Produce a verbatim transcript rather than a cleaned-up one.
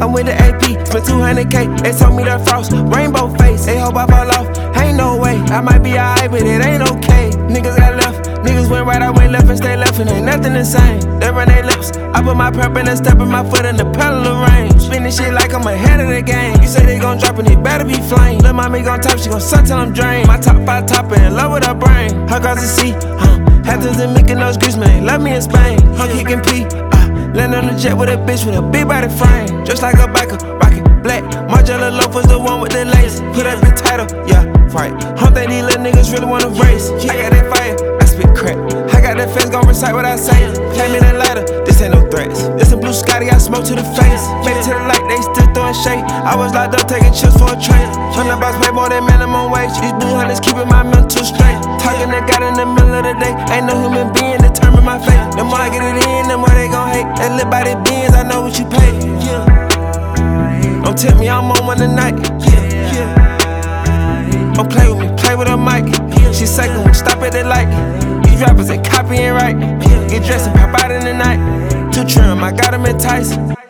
I'm with the A P, spent two hundred K. They told me the frost, rainbow face. They hope I fall off, ain't no way. I might be alright, but it ain't okay. Niggas got left, niggas went right, I went left and stay left, and ain't nothing the same. They run their lips, I put my prep in and step in my foot in the pedal of range. Spinning shit like I'm ahead of the game. You say they gon' drop and it better be flame. Lil' mommy gon' top, she gon' suck till I'm drained. My top five topper in love with her brain. Her girls to see, huh? Hatters and making those grease, man, they love me in Spain. Huh, kickin' P, uh, land on the jet with a bitch with a big body frame. Just like a biker, rockin' black. Margiela loafers, the one with the lace. Put up the title, yeah, right. Don't think these little niggas really wanna race. I got that fire, I spit crack. I got that face, gon' recite what I say. Came in a ladder, this ain't no threats. This a blue Scotty, I smoke to the face. Made it to the light, they still throwing shade. I was locked up taking chips for a train. From the box, pay more than minimum wage. These blue hunters keeping my mental straight. Talking to God in the middle of the day. Ain't no human being determine my fate. The more I get it in, the more they gon' hate. That lit by the beans, I know what you pay. Yeah. Don't tell me I'm on one tonight. Yeah. Yeah. Don't play with me, play with a mic. She psycho, we stop at the light. These rappers ain't copying right. Get dressed and pop out in the night. Too trim, I got 'em enticed.